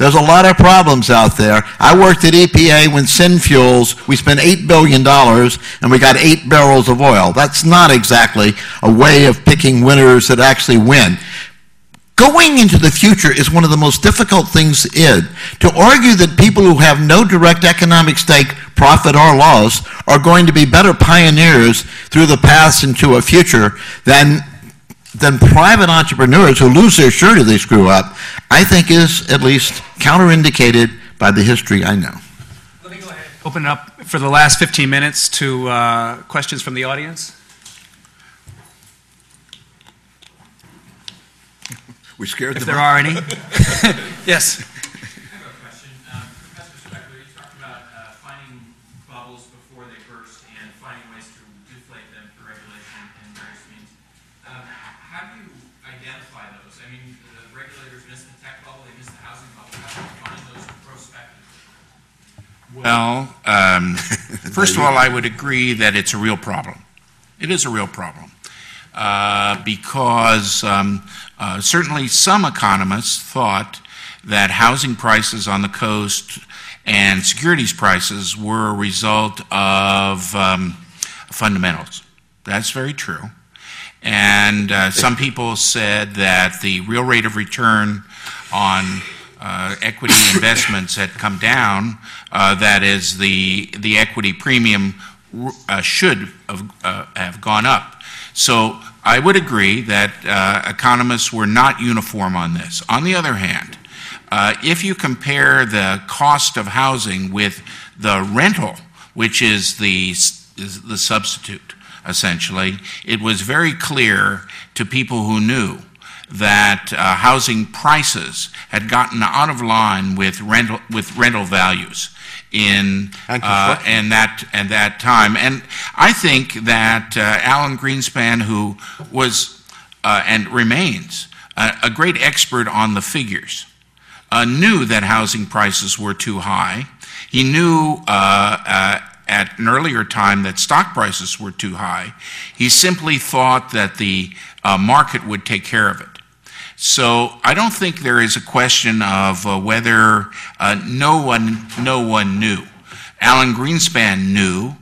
There's a lot of problems out there. I worked at EPA when Synfuels, we spent $8 billion and we got 8 barrels of oil. That's not exactly a way of picking winners that actually win. Going into the future is one of the most difficult things to argue that people who have no direct economic stake, profit or loss, are going to be better pioneers through the paths into a future than private entrepreneurs who lose their shirt if they screw up, I think is at least counterindicated by the history I know. Let me go ahead. Open it up for the last 15 minutes to questions from the audience. We scared If them there up. are any. Yes. I have a question. Professor Speckler, you talked about finding bubbles before they burst and finding ways to deflate them through regulation and various means. How do you identify those? I mean, the regulators missed the tech bubble, they missed the housing bubble. How do you find those prospectively? Well, first of all, I would agree that it's a real problem. It is a real problem. Because certainly some economists thought that housing prices on the coast and securities prices were a result of fundamentals. That's very true. And some people said that the real rate of return on equity investments had come down, that is, the equity premium should have gone up. So I would agree that economists were not uniform on this. On the other hand, if you compare the cost of housing with the rental, which is the substitute, essentially, it was very clear to people who knew that housing prices had gotten out of line with rental values in that time. And I think that Alan Greenspan, who was and remains a great expert on the figures, knew that housing prices were too high. He knew at an earlier time that stock prices were too high. He simply thought that the market would take care of it. So I don't think there is a question of whether no one knew. Alan Greenspan knew.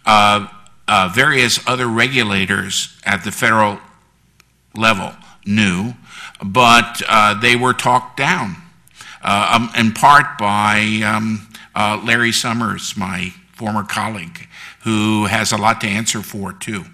Various other regulators at the federal level knew, but they were talked down, in part by Larry Summers, my former colleague, who has a lot to answer for, too.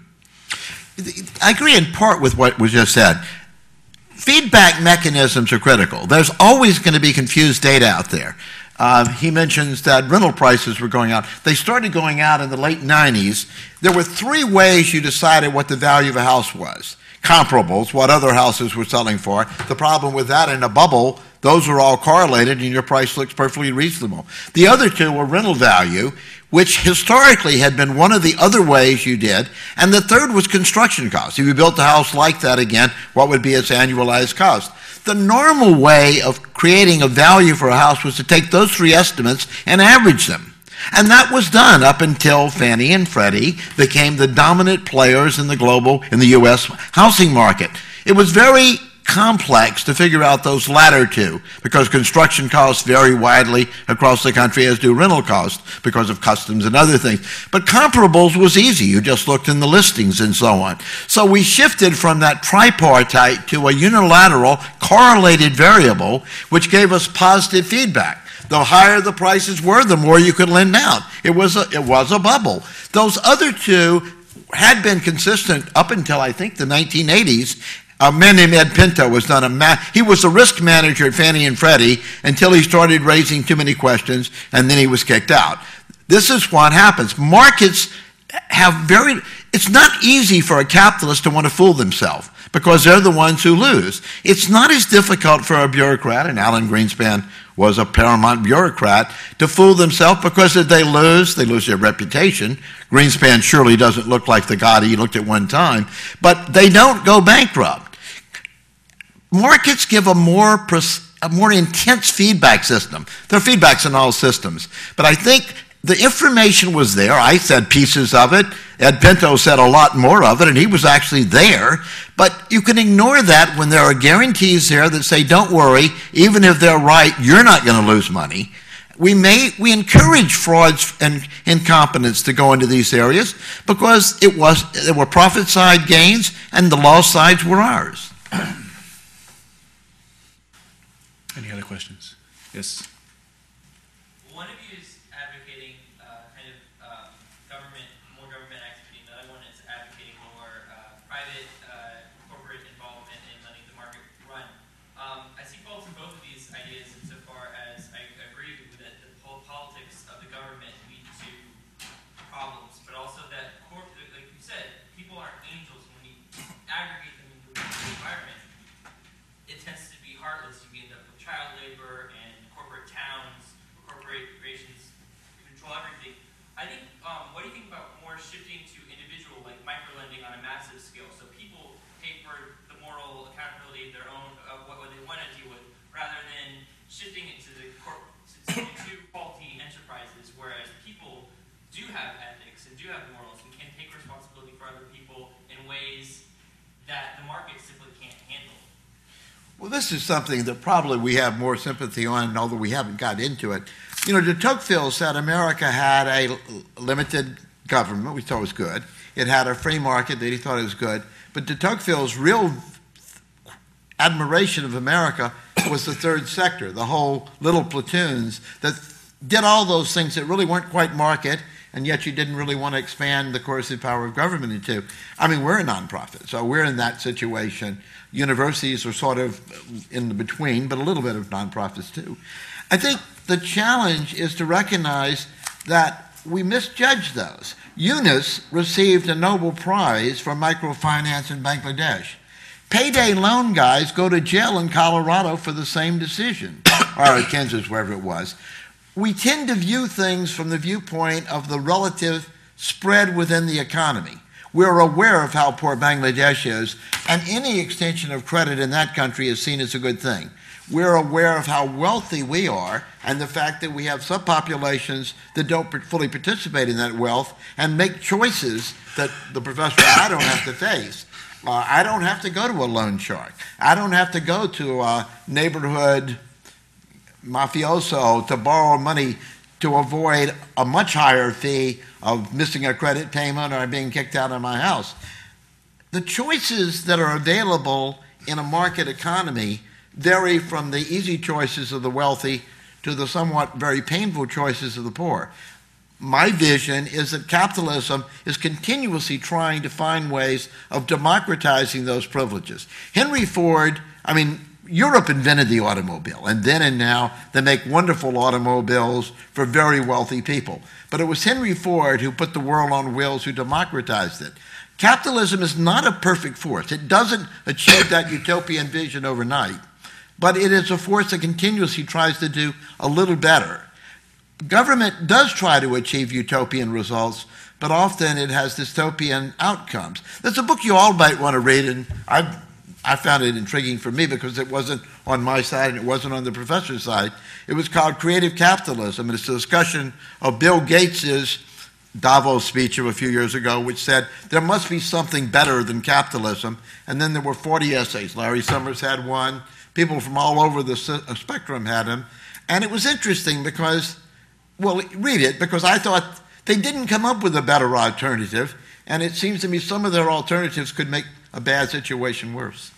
I agree in part with what was just said. Feedback mechanisms are critical. There's always going to be confused data out there. He mentions that rental prices were going out. They started going out in the late 90s. There were 3 ways you decided what the value of a house was. Comparables, what other houses were selling for. The problem with that in a bubble, those are all correlated and your price looks perfectly reasonable. The other 2 were rental value, which historically had been one of the other ways you did, and the third was construction costs. If you built a house like that again, what would be its annualized cost? The normal way of creating a value for a house was to take those 3 estimates and average them. And that was done up until Fannie and Freddie became the dominant players in the U.S. housing market. It was very complex to figure out those latter 2 because construction costs vary widely across the country, as do rental costs because of customs and other things. But comparables was easy. You just looked in the listings and so on. So we shifted from that tripartite to a unilateral correlated variable, which gave us positive feedback. The higher the prices were, the more you could lend out. It was a bubble. Those other 2 had been consistent up until, I think, the 1980s. A man named Ed Pinto he was the risk manager at Fannie and Freddie until he started raising too many questions, and then he was kicked out. This is what happens. Markets it's not easy for a capitalist to want to fool themselves because they're the ones who lose. It's not as difficult for a bureaucrat, and Alan Greenspan was a paramount bureaucrat, to fool themselves because if they lose their reputation. Greenspan surely doesn't look like the god he looked at one time, but they don't go bankrupt. Markets give a more intense feedback system. There are feedbacks in all systems, but I think the information was there. I said pieces of it. Ed Pinto said a lot more of it, and he was actually there. But you can ignore that when there are guarantees there that say, don't worry, even if they're right, you're not going to lose money. We encourage frauds and incompetence to go into these areas because there were profit side gains and the loss sides were ours. Any other questions? Yes. One of you is advocating more government activity, and the other one is advocating more private corporate involvement in letting the market run. I see faults in both of these ideas insofar as I agree with that the politics of the government lead to problems, but also that, like you said, people aren't angels. When you aggregate them into the environment, it tends to be heartless. You end up with child labor and corporate towns, or corporations control everything. I think, what do you think about more shifting to individual, like microlending on a massive scale, so people pay for the moral accountability of their own, of what they want to deal with, rather than shifting it to to faulty enterprises, whereas people do have ethics and do have morals and can take responsibility for other people in ways that the market simply can't handle. Well, this is something that probably we have more sympathy on, although we haven't got into it. You know, de Tocqueville said America had a limited government, which he thought was good. It had a free market that he thought was good. But de Tocqueville's real admiration of America was the third sector, the whole little platoons that did all those things that really weren't quite market, and yet you didn't really want to expand the coercive power of government into. I mean, we're a nonprofit, so we're in that situation. Universities are sort of in the between, but a little bit of nonprofits too. I think the challenge is to recognize that we misjudge those. Yunus received a Nobel Prize for microfinance in Bangladesh. Payday loan guys go to jail in Colorado for the same decision, or Kansas, wherever it was. We tend to view things from the viewpoint of the relative spread within the economy. We're aware of how poor Bangladesh is, and any extension of credit in that country is seen as a good thing. We're aware of how wealthy we are and the fact that we have subpopulations that don't fully participate in that wealth and make choices that the professor and I don't have to face. I don't have to go to a loan shark. I don't have to go to a neighborhood mafioso to borrow money to avoid a much higher fee of missing a credit payment or being kicked out of my house. The choices that are available in a market economy vary from the easy choices of the wealthy to the somewhat very painful choices of the poor. My vision is that capitalism is continuously trying to find ways of democratizing those privileges. Henry Ford, Europe invented the automobile, and then and now they make wonderful automobiles for very wealthy people. But it was Henry Ford who put the world on wheels, who democratized it. Capitalism is not a perfect force. It doesn't achieve that utopian vision overnight, but it is a force that continuously tries to do a little better. Government does try to achieve utopian results, but often it has dystopian outcomes. There's a book you all might want to read, and I found it intriguing for me because it wasn't on my side and it wasn't on the professor's side. It was called Creative Capitalism, and it's a discussion of Bill Gates's Davos speech of a few years ago, which said there must be something better than capitalism. And then there were 40 essays. Larry Summers had one. People from all over the spectrum had them. And it was interesting because, well, read it, because I thought they didn't come up with a better alternative. And it seems to me some of their alternatives could make a bad situation worse.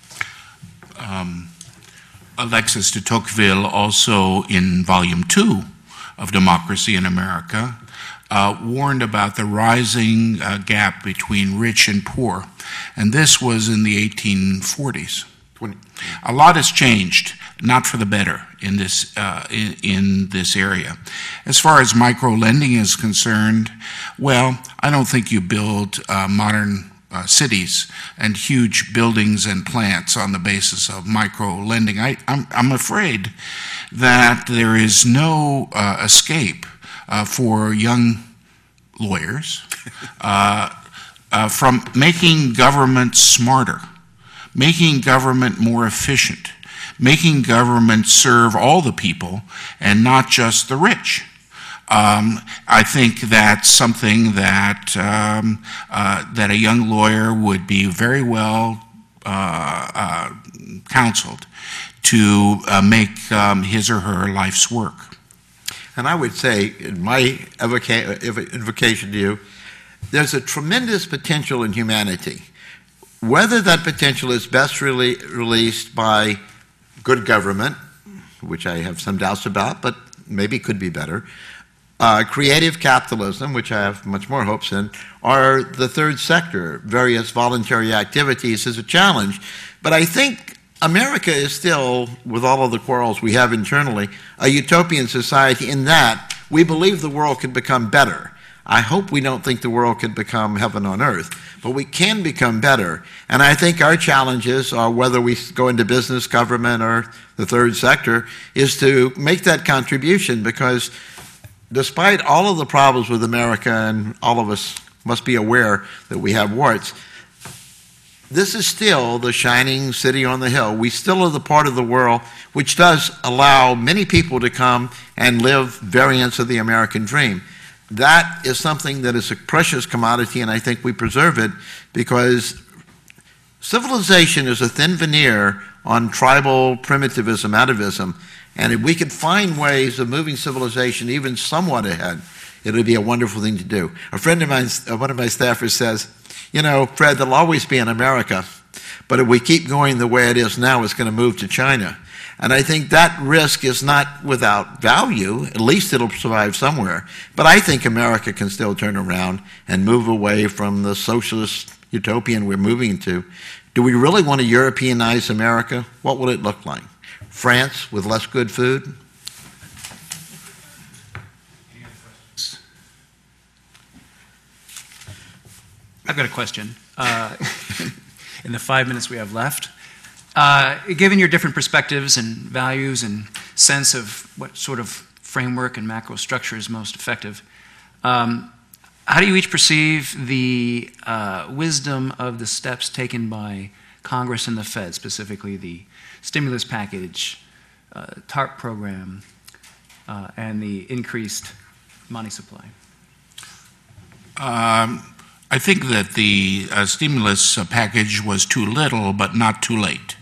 Alexis de Tocqueville, also in Volume 2 of Democracy in America, warned about the rising gap between rich and poor. And this was in the 1840s. A lot has changed, not for the better, in this area. As far as micro-lending is concerned, well, I don't think you build modern cities and huge buildings and plants on the basis of micro-lending. I'm afraid that there is no escape for young lawyers from making government smarter, making government more efficient, making government serve all the people and not just the rich. I think that's something that that a young lawyer would be very well counseled to make his or her life's work. And I would say, in my invocation to you, there's a tremendous potential in humanity. Whether that potential is best released by good government, which I have some doubts about, but maybe could be better, creative capitalism, which I have much more hopes in, or the third sector, various voluntary activities, is a challenge. But I think America is still, with all of the quarrels we have internally, a utopian society in that we believe the world could become better. I hope we don't think the world could become heaven on earth, but we can become better. And I think our challenges are, whether we go into business, government, or the third sector, is to make that contribution, because despite all of the problems with America, and all of us must be aware that we have warts, this is still the shining city on the hill. We still are the part of the world which does allow many people to come and live variants of the American dream. That is something that is a precious commodity, and I think we preserve it, because civilization is a thin veneer on tribal primitivism, atavism, and if we could find ways of moving civilization even somewhat ahead, it would be a wonderful thing to do. A friend of mine, one of my staffers says, you know, Fred, there'll always be an America, but if we keep going the way it is now, it's going to move to China. And I think that risk is not without value. At least it'll survive somewhere. But I think America can still turn around and move away from the socialist utopian we're moving to. Do we really want to Europeanize America? What will it look like? France with less good food? I've got a question. In the 5 minutes we have left, given your different perspectives and values and sense of what sort of framework and macro structure is most effective, how do you each perceive the wisdom of the steps taken by Congress and the Fed, specifically the stimulus package, TARP program, and the increased money supply? I think that the stimulus package was too little, but not too late.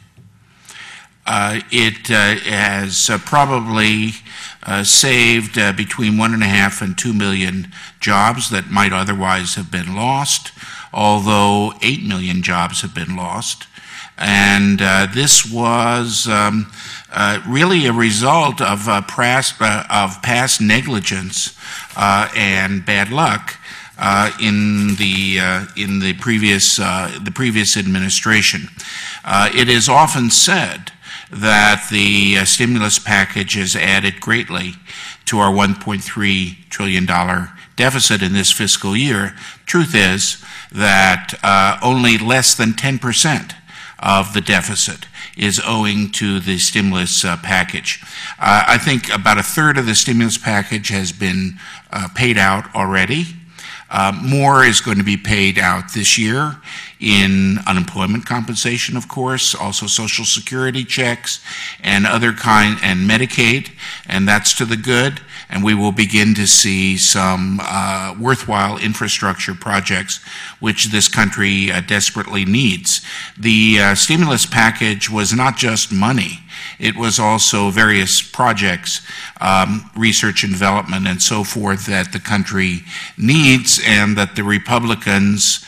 It has probably saved between 1.5 and 2 million jobs that might otherwise have been lost, although 8 million jobs have been lost. And this was really a result of past negligence and bad luck in the previous administration. It is often said that the stimulus package has added greatly to our $1.3 trillion deficit in this fiscal year. Truth is that only less than 10% of the deficit is owing to the stimulus package. I think about a third of the stimulus package has been paid out already. More is going to be paid out this year in unemployment compensation, of course, also Social Security checks and and Medicaid, and that's to the good. And we will begin to see some worthwhile infrastructure projects which this country desperately needs. The stimulus package was not just money. It was also various projects, research and development and so forth, that the country needs and that the Republicans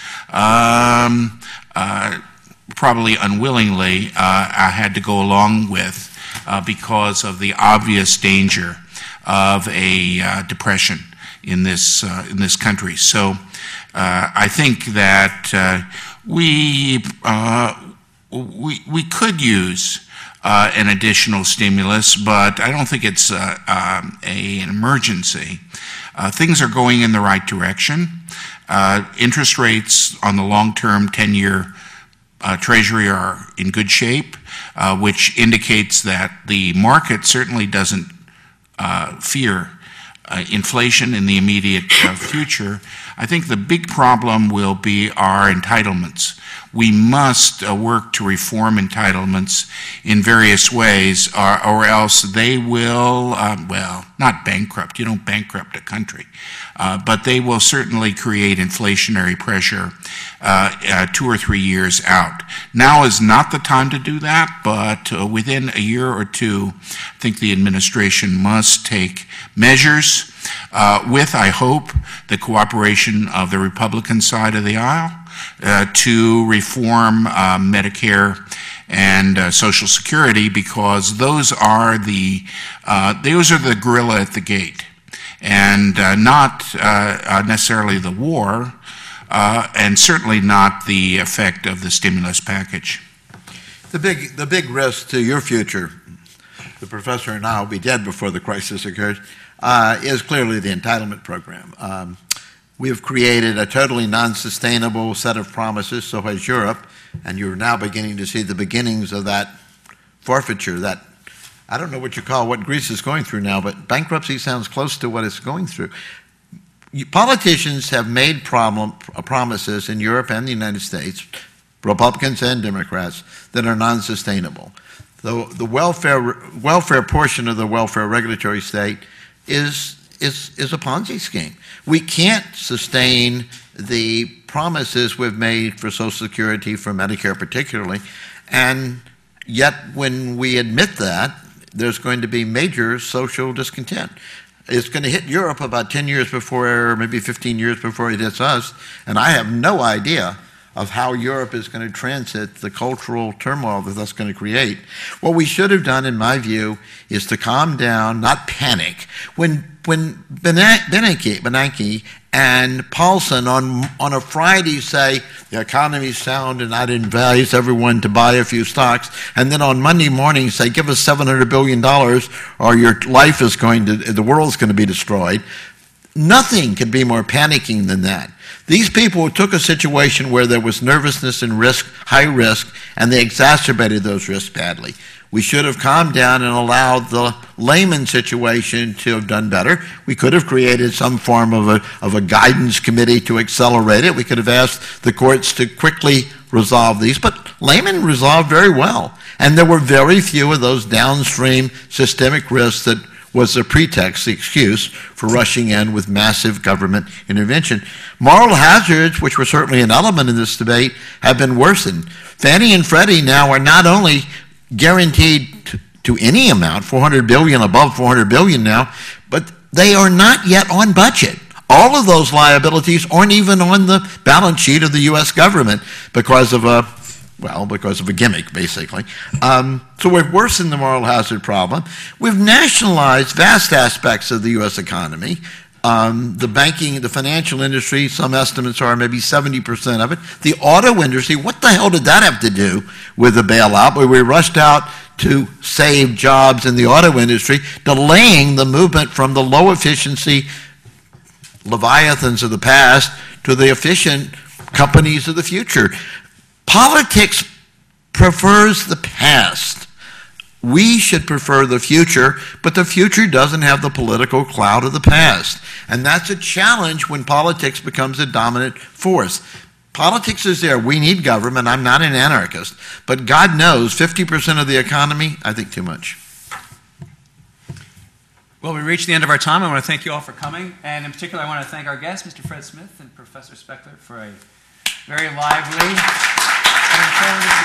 probably unwillingly had to go along with because of the obvious danger of a depression in this country. So I think that we could use an additional stimulus, but I don't think it's an emergency. Things are going in the right direction. Interest rates on the long-term 10-year Treasury are in good shape, which indicates that the market certainly doesn't fear inflation in the immediate future. I think the big problem will be our entitlements. we must work to reform entitlements in various ways, or else they will, well, not bankrupt. You don't bankrupt a country. But they will certainly create inflationary pressure 2 or 3 years out. Now is not the time to do that, but within a year or two, I think the administration must take measures with, I hope, the cooperation of the Republican side of the aisle to reform Medicare and Social Security, because those are the gorilla at the gate, and not necessarily the war, and certainly not the effect of the stimulus package. The big risk to your future, the professor and I will be dead before the crisis occurs, is clearly the entitlement program. We have created a totally non-sustainable set of promises, so has Europe, and you're now beginning to see the beginnings of that forfeiture, that, I don't know what you call what Greece is going through now, but bankruptcy sounds close to what it's going through. Politicians have made promises in Europe and the United States, Republicans and Democrats, that are non-sustainable. The welfare portion of the welfare regulatory state is a Ponzi scheme. We can't sustain the promises we've made for Social Security, for Medicare particularly, and yet when we admit that, there's going to be major social discontent. It's going to hit Europe about 10 years before, maybe 15 years before it hits us, and I have no idea of how Europe is going to transit the cultural turmoil that that's going to create. What we should have done, in my view, is to calm down, not panic. When Bernanke and Paulson on a Friday say the economy's sound and I'd advise everyone to buy a few stocks, and then on Monday morning say give us $700 billion or your life is the world's going to be destroyed, nothing could be more panicking than that. These people took a situation where there was nervousness and risk, high risk, and they exacerbated those risks badly. We should have calmed down and allowed the layman situation to have done better. We could have created some form of a guidance committee to accelerate it. We could have asked the courts to quickly resolve these, but laymen resolved very well. And there were very few of those downstream systemic risks that was the pretext, the excuse for rushing in with massive government intervention. Moral hazards, which were certainly an element in this debate, have been worsened. Fannie and Freddie now are not only guaranteed to any amount, $400 billion, above $400 billion now, but they are not yet on budget. All of those liabilities aren't even on the balance sheet of the U.S. government because of a gimmick, basically. So we've worsened the moral hazard problem. We've nationalized vast aspects of the U.S. economy. The banking, the financial industry, some estimates are maybe 70% of it. The auto industry, what the hell did that have to do with the bailout? Where we rushed out to save jobs in the auto industry, delaying the movement from the low efficiency leviathans of the past to the efficient companies of the future. Politics prefers the past. We should prefer the future, but the future doesn't have the political cloud of the past. And that's a challenge when politics becomes a dominant force. Politics is there. We need government. I'm not an anarchist. But God knows, 50% of the economy, I think too much. Well, we reached the end of our time. I want to thank you all for coming. And in particular, I want to thank our guests, Mr. Fred Smith and Professor Speckler, for a very lively and informative